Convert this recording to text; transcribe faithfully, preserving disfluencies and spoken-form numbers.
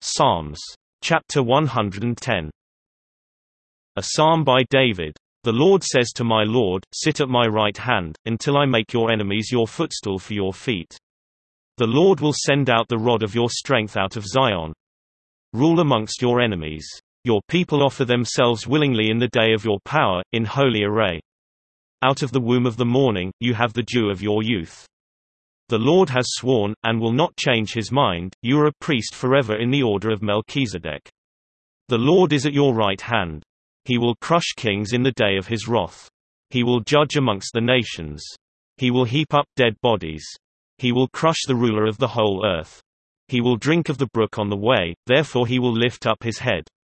Psalms. Chapter one hundred ten. A psalm by David. The Lord says to my Lord, sit at my right hand, until I make your enemies your footstool for your feet. The Lord will send out the rod of your strength out of Zion. Rule amongst your enemies. Your people offer themselves willingly in the day of your power, in holy array. Out of the womb of the morning, you have the dew of your youth. The Lord has sworn, and will not change his mind, you are a priest forever in the order of Melchizedek. The Lord is at your right hand. He will crush kings in the day of his wrath. He will judge amongst the nations. He will heap up dead bodies. He will crush the ruler of the whole earth. He will drink of the brook on the way, therefore he will lift up his head.